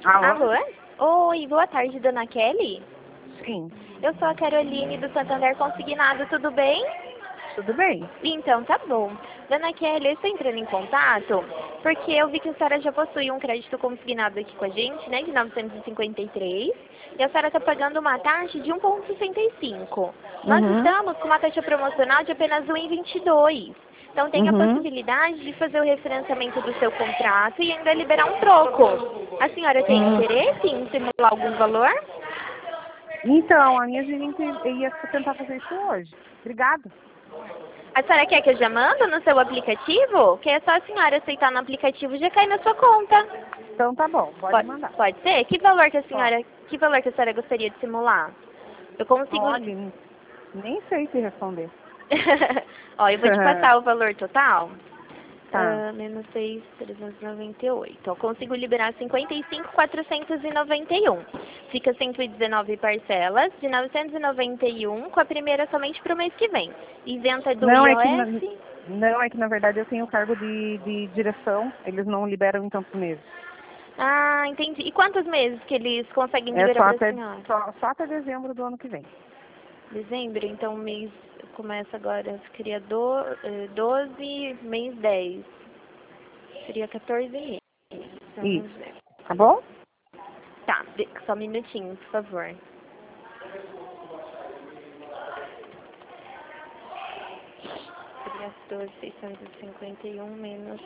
Alô? Alô? Oi, boa tarde, dona Kelly. Sim, Eu sou a Caroline do Santander Consignado, tudo bem? tudo bem. Então, tá bom. Dona Kelly, eu estou entrando em contato porque eu vi que a senhora já possui um crédito consignado aqui com a gente, né, de 953, e a senhora está pagando uma taxa de 1,65. Nós Uhum, estamos com uma taxa promocional de apenas 1,22. Então, tem a uhum. possibilidade de fazer o referenciamento do seu contrato e ainda liberar um troco. A senhora tem Hum. interesse em simular algum valor? Então, a minha gerente ia tentar fazer isso hoje. Obrigada. A senhora quer que eu já mando no seu aplicativo? Que é só a senhora aceitar no aplicativo e já cai na sua conta. Então tá bom, pode Pode, mandar. pode ser? Ó, Que valor que a senhora gostaria de simular? Eu consigo. olha, nem sei se responder. Ó, eu vou te passar o valor total. Tá. Menos 6.398. Eu consigo liberar 55.491. Fica 119 parcelas de 991, com a primeira somente para o mês que vem. Isenta do Não, IOF. não, é que na verdade eu tenho cargo de direção, eles não liberam em tantos meses. Ah, entendi. E quantos meses que eles conseguem É liberar para a senhora? só até dezembro do ano que vem. Dezembro, então o mês começa agora, seria 12, mês 10. Seria 14 meses. Vamos Isso. ver. Tá bom? Tá, só um minutinho, por favor. Seria 12.651 menos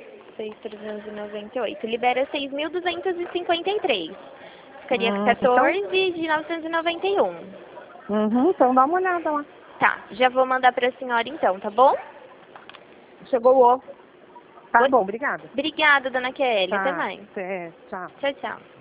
6.398. Libera 6.253. Ficaria Então, 14 de 991. então dá uma olhada lá. Tá, já vou mandar para a senhora então, tá bom? Chegou o ovo. Tá bom, obrigada. Obrigada, dona Kelly. Até Tá, mais. tchau. Tchau, tchau.